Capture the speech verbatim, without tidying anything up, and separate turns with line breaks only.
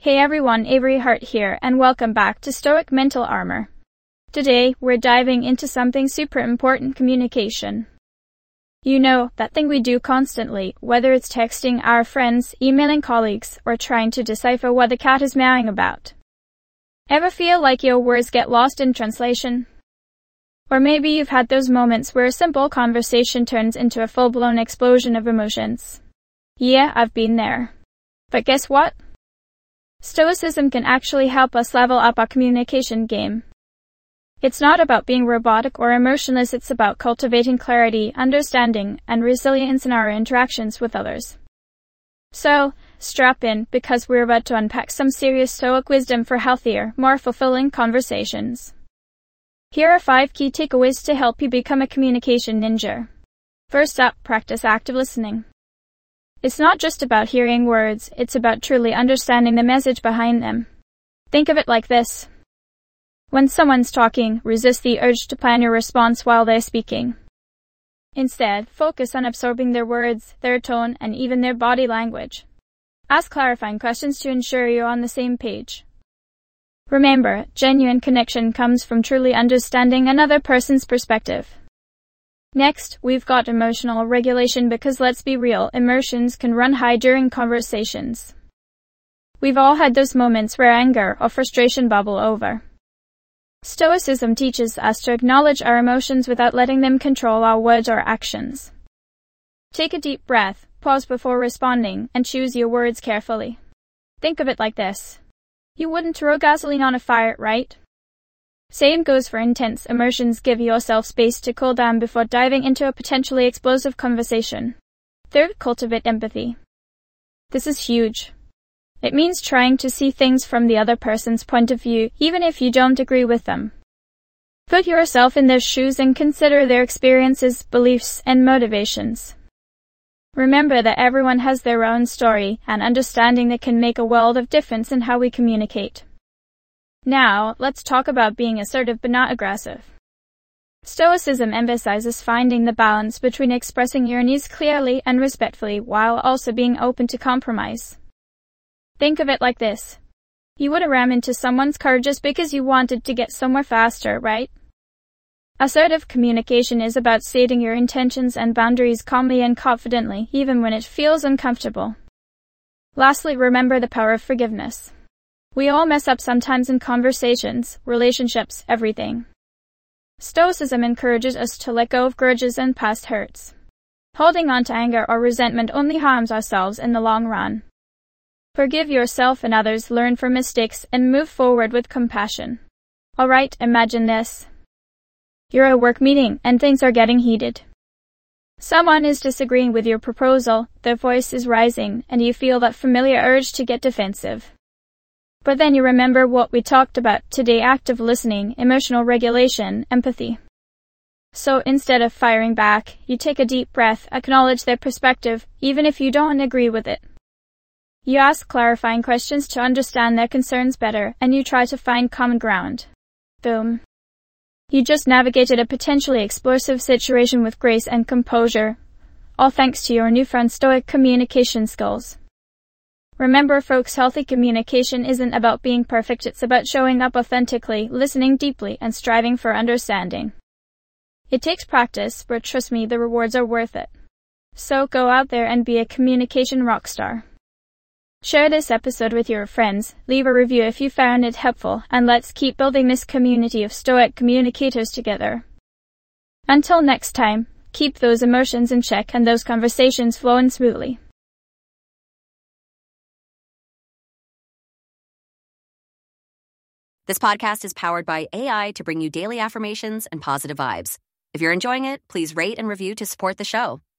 Hey everyone, Avery Hart here, and welcome back to Stoic Mental Armor. Today, we're diving into something super important: communication. You know, that thing we do constantly, whether it's texting our friends, emailing colleagues, or trying to decipher what the cat is meowing about. Ever feel like your words get lost in translation? Or maybe you've had those moments where a simple conversation turns into a full-blown explosion of emotions. Yeah, I've been there. But guess what? Stoicism can actually help us level up our communication game. It's not about being robotic or emotionless, it's about cultivating clarity, understanding, and resilience in our interactions with others. So, strap in, because we're about to unpack some serious Stoic wisdom for healthier, more fulfilling conversations. Here are five key takeaways to help you become a communication ninja. First up, practice active listening. It's not just about hearing words, it's about truly understanding the message behind them. Think of it like this. When someone's talking, resist the urge to plan your response while they're speaking. Instead, focus on absorbing their words, their tone, and even their body language. Ask clarifying questions to ensure you're on the same page. Remember, genuine connection comes from truly understanding another person's perspective. Next, we've got emotional regulation, because let's be real, emotions can run high during conversations. We've all had those moments where anger or frustration bubble over. Stoicism teaches us to acknowledge our emotions without letting them control our words or actions. Take a deep breath, pause before responding, and choose your words carefully. Think of it like this. You wouldn't throw gasoline on a fire, right? Same goes for intense emotions. Give yourself space to cool down before diving into a potentially explosive conversation. Third, cultivate empathy. This is huge. It means trying to see things from the other person's point of view, even if you don't agree with them. Put yourself in their shoes and consider their experiences, beliefs, and motivations. Remember that everyone has their own story, and understanding that can make a world of difference in how we communicate. Now, let's talk about being assertive but not aggressive. Stoicism emphasizes finding the balance between expressing your needs clearly and respectfully while also being open to compromise. Think of it like this. You wouldn't ram into someone's car just because you wanted to get somewhere faster, right? Assertive communication is about stating your intentions and boundaries calmly and confidently, even when it feels uncomfortable. Lastly, remember the power of forgiveness. We all mess up sometimes in conversations, relationships, everything. Stoicism encourages us to let go of grudges and past hurts. Holding on to anger or resentment only harms ourselves in the long run. Forgive yourself and others, learn from mistakes, and move forward with compassion. Alright, imagine this. You're at a work meeting and things are getting heated. Someone is disagreeing with your proposal, their voice is rising, and you feel that familiar urge to get defensive. But then you remember what we talked about today: active listening, emotional regulation, empathy. So instead of firing back, you take a deep breath, acknowledge their perspective, even if you don't agree with it. You ask clarifying questions to understand their concerns better, and you try to find common ground. Boom. You just navigated a potentially explosive situation with grace and composure, all thanks to your newfound Stoic communication skills. Remember folks, healthy communication isn't about being perfect, it's about showing up authentically, listening deeply, and striving for understanding. It takes practice, but trust me, the rewards are worth it. So go out there and be a communication rock star. Share this episode with your friends, leave a review if you found it helpful, and let's keep building this community of Stoic communicators together. Until next time, keep those emotions in check and those conversations flowing smoothly.
This podcast is powered by A I to bring you daily affirmations and positive vibes. If you're enjoying it, please rate and review to support the show.